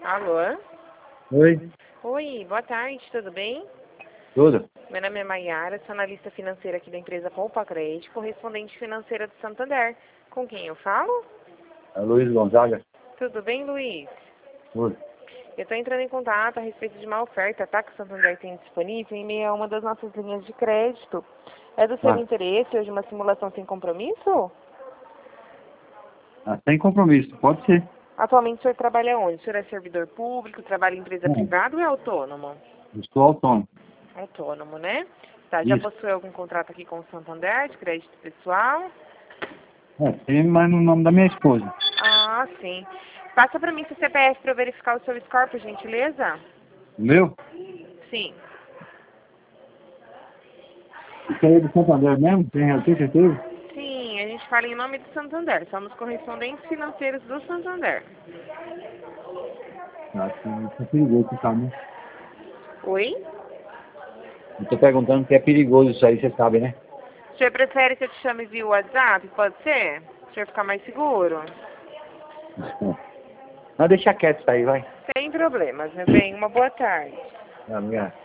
Alô? Oi, Oi, boa tarde, tudo bem? tudo? Meu nome é Maiara, sou analista financeira aqui da empresa Poupa Crédito, correspondente financeira do Santander. Com quem eu falo? É Luiz Gonzaga? Tudo bem, Luiz? Tudo. Eu estou entrando em contato a respeito de uma oferta, tá? Que o Santander tem disponível em meio a uma das nossas linhas de crédito. É do seu Ah, interesse hoje uma simulação sem compromisso? sem compromisso, pode ser. Atualmente o senhor trabalha onde? O senhor é servidor público, trabalha em empresa Não, privada ou é autônomo? eu sou autônomo. Autônomo, né? Tá, já Isso. possui algum contrato aqui com o Santander de crédito pessoal? Tem, mas no nome da minha esposa. Ah, sim. Passa para mim seu CPF para eu verificar o seu score, por gentileza? O meu? Sim. Isso aí é do Santander mesmo? Tem certeza? Sim, a gente fala em nome do Santander. Somos correspondentes financeiros do Santander. Acho que é perigoso isso, sabe, né? Oi? Eu tô perguntando que é perigoso isso aí, você sabe, né? O senhor prefere que eu te chame via WhatsApp? Pode ser? O senhor ficar mais seguro? Não, deixa quieto isso aí, vai. Sem problemas, meu bem. Uma boa tarde. Obrigado.